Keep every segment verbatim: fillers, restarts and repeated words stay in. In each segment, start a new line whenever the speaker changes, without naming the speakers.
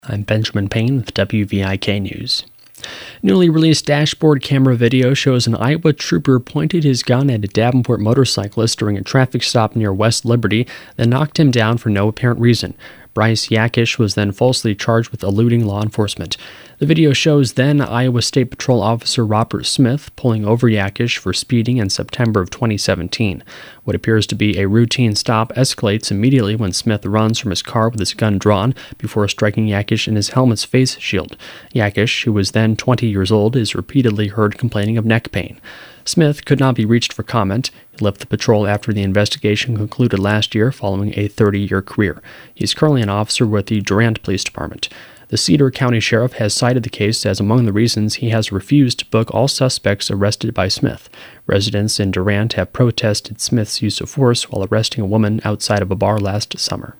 I'm Benjamin Payne with W V I K News. Newly released dashboard camera video shows an Iowa trooper pointed his gun at a Davenport motorcyclist during a traffic stop near West Liberty, then knocked him down for no apparent reason. Bryce Yakish was then falsely charged with eluding law enforcement. The video shows then Iowa State Patrol Officer Robert Smith pulling over Yakish for speeding in September of twenty seventeen. What appears to be a routine stop escalates immediately when Smith runs from his car with his gun drawn before striking Yakish in his helmet's face shield. Yakish, who was then twenty years old, is repeatedly heard complaining of neck pain. Smith could not be reached for comment. He left the patrol after the investigation concluded last year following a thirty-year career. He is currently an officer with the Durant Police Department. The Cedar County Sheriff has cited the case as among the reasons he has refused to book all suspects arrested by Smith. Residents in Durant have protested Smith's use of force while arresting a woman outside of a bar last summer.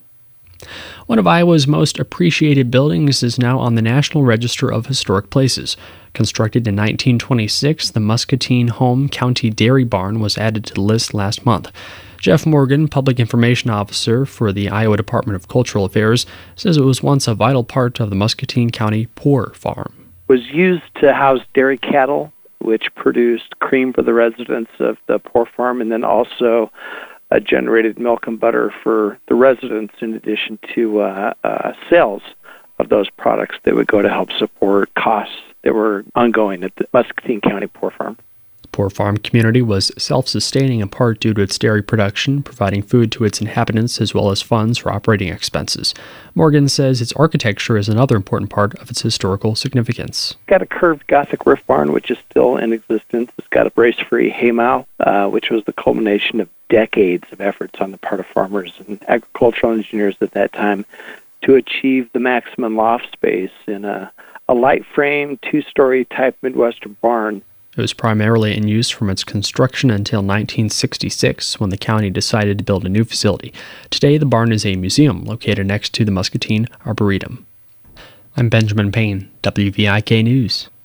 One of Iowa's most appreciated buildings is now on the National Register of Historic Places. Constructed in nineteen twenty-six, the Muscatine Home County Dairy Barn was added to the list last month. Jeff Morgan, Public Information Officer for the Iowa Department of Cultural Affairs, says it was once a vital part of the Muscatine County Poor Farm.
It was used to house dairy cattle, which produced cream for the residents of the Poor Farm, and then also uh, generated milk and butter for the residents, in addition to uh, uh, sales of those products that would go to help support costs that were ongoing at the Muscatine County Poor Farm.
The Poor Farm community was self-sustaining in part due to its dairy production, providing food to its inhabitants as well as funds for operating expenses. Morgan says its architecture is another important part of its historical significance.
It's got a curved Gothic roof barn, which is still in existence. It's got a brace-free haymow, uh, which was the culmination of decades of efforts on the part of farmers and agricultural engineers at that time to achieve the maximum loft space in a, a light-frame, two-story type Midwestern barn.
It was primarily in use from its construction until nineteen sixty-six, when the county decided to build a new facility. Today, the barn is a museum located next to the Muscatine Arboretum. I'm Benjamin Payne, W V I K News.